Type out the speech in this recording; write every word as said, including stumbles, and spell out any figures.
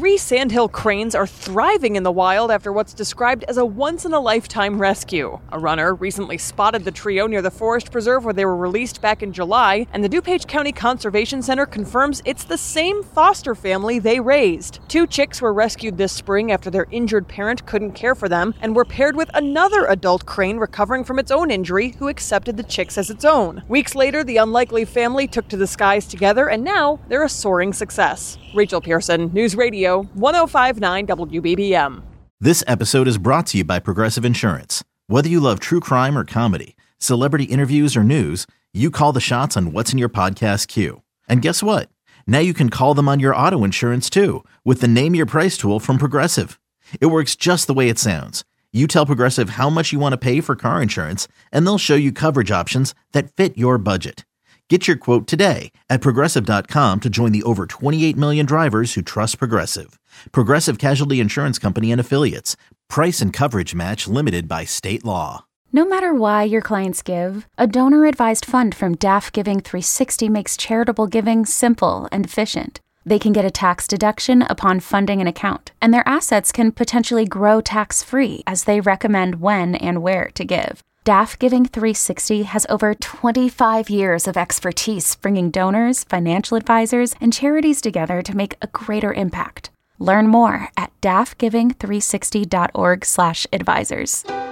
Three sandhill cranes are thriving in the wild after what's described as a once-in-a-lifetime rescue. A runner recently spotted the trio near the forest preserve where they were released back in July, and the DuPage County Conservation Center confirms it's the same foster family they raised. Two chicks were rescued this spring after their injured parent couldn't care for them, and were paired with another adult crane recovering from its own injury who accepted the chicks as its own. Weeks later, the unlikely family took to the skies together, and now they're a soaring success. Rachel Pearson, News Radio, one oh five point nine W B B M. This episode is brought to you by Progressive Insurance. Whether you love true crime or comedy, celebrity interviews or news, you call the shots on what's in your podcast queue. And guess what? Now you can call them on your auto insurance too with the Name Your Price tool from Progressive. It works just the way it sounds. You tell Progressive how much you want to pay for car insurance, and they'll show you coverage options that fit your budget. Get your quote today at Progressive dot com to join the over twenty-eight million drivers who trust Progressive. Progressive Casualty Insurance Company and Affiliates. Price and coverage match limited by state law. No matter why your clients give, a donor-advised fund from D A F Giving three sixty makes charitable giving simple and efficient. They can get a tax deduction upon funding an account, and their assets can potentially grow tax-free as they recommend when and where to give. D A F Giving three sixty has over twenty-five years of expertise bringing donors, financial advisors, and charities together to make a greater impact. Learn more at D A F giving three sixty dot org slash advisors.